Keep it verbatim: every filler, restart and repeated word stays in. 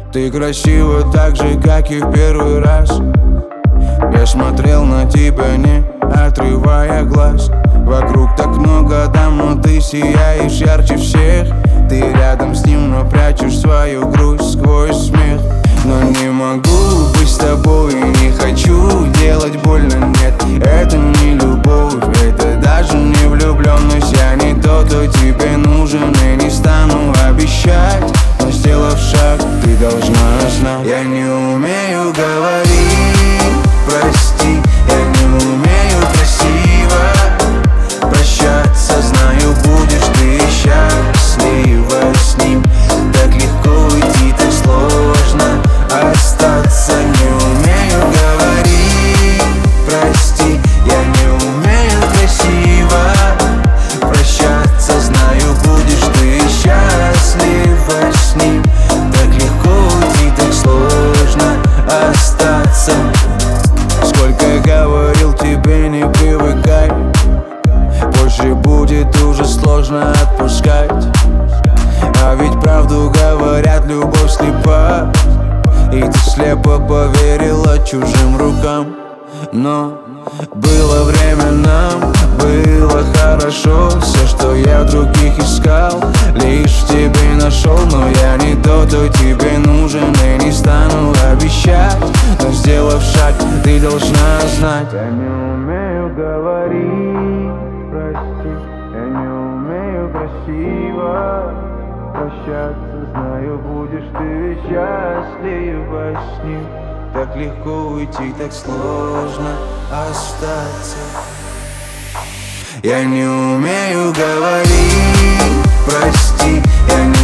Ты красива так же, как и в первый раз. Я смотрел на тебя, не отрывая глаз. Вокруг так много дам, но ты сияешь ярче всех. Ты рядом с ним, но прячешь свою грусть сквозь смех. Но не могу быть с тобой, не хочу делать больно, нет. Это не любовь, это даже не влюбленность. Я не тот, кто тебе нужен, и не стану обещать, но сделав шаг, ты должна знать. Я не умею говорить, прости, я не умею красиво прощаться. Знаю, будешь ты счастлива с ним. Так легко уйти, так сложно остаться. Не умею говорить, прости, я не умею красиво прощаться. Знаю, будешь ты счастлива с ним. Так легко уйти, так сложно остаться. Сколько говорил тебе, не привыкай, позже будет уже сложно отпускать. А ведь правду говорят, любовь слепа, и ты слепо поверила чужим рукам. Но было время нам, было хорошо. Все, что я в других искал, лишь в тебе нашел. Но я не тот, кто тебе нужен, и не стану обещать, но сделав шаг, ты должна знать. Я не умею говорить, прости, я не умею красиво прощаться. Знаю, будешь ты счастлива с ним. Так легко уйти, так сложно остаться. Я не умею говорить, прости, я не